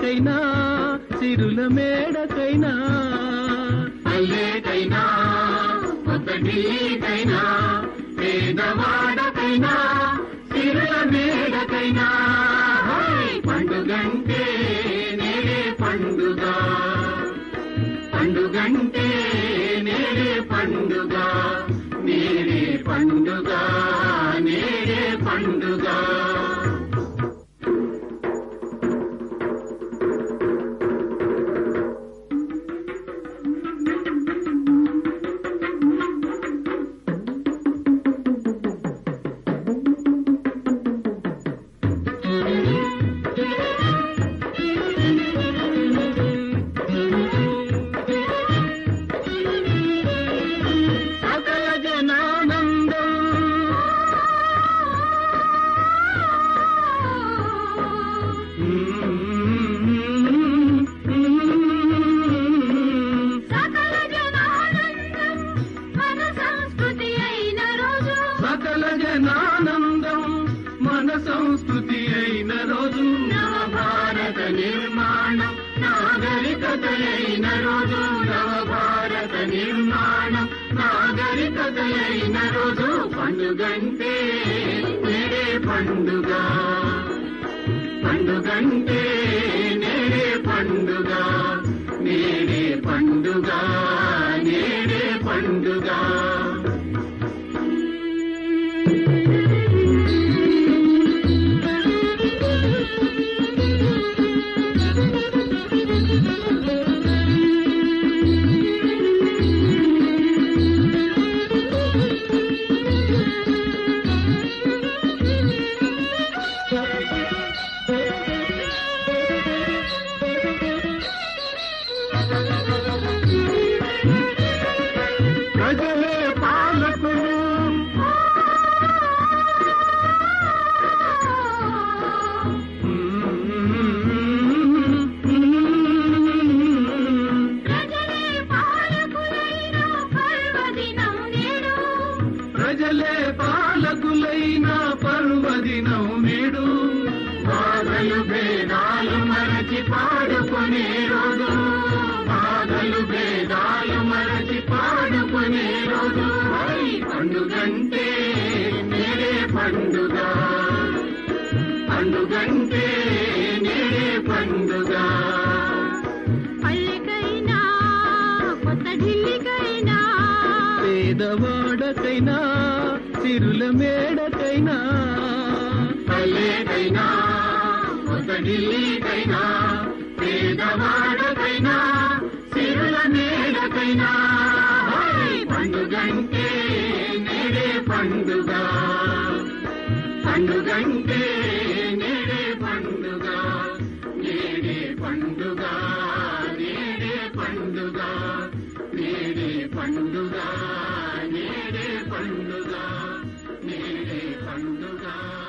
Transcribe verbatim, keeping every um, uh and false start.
వాడకైనా సిరుల మేడకైనా పల్లెకైనా కొత్త ఢిల్లీకైనా పేదవాడకైనా సిరుల మేడకైనా పండుగంటే నేడే పండుగ పండుగంటే నేడే పండుగ నేడే పండుగ నేడే పండుగ జనానందం మన సంస్కృతి అయిన రోజు నవభారత నిర్మాణం నాగరికత అయిన రోజు నవభారత నిర్మాణం నాగరికత అయిన రోజు పండుగంటే నేడే పండుగ పండుగంటే నేడే పండుగ నేడే పండుగ నేడే పండుగ ప్రజలే పాలకులు ప్రజలే పాలకులైన పర్వదినం నేడు బాధలు భేదాలు మరచి పాడుకునే రోజు బాధలు భేదాలు మరచి పాడుకునే రోజు పండుగంటే నేడే పండుగ పండుగంటే నేడే పండుగ పల్లెకైనా కొత్త ఢిల్లీకైనా పేదవాడకైనా సిరుల మేడకైనా పల్లెకైనా కొత్త ఢిల్లీకైనా పేదవాడకైనా సిరుల మేడకైనా పండుగంటే నేడే పండుగ పండుగంటే నేడే పండుగ నేడే పండుగ నేడే పండుగ నేడే పండుగ నేడే పండుగ నేడే పండుగ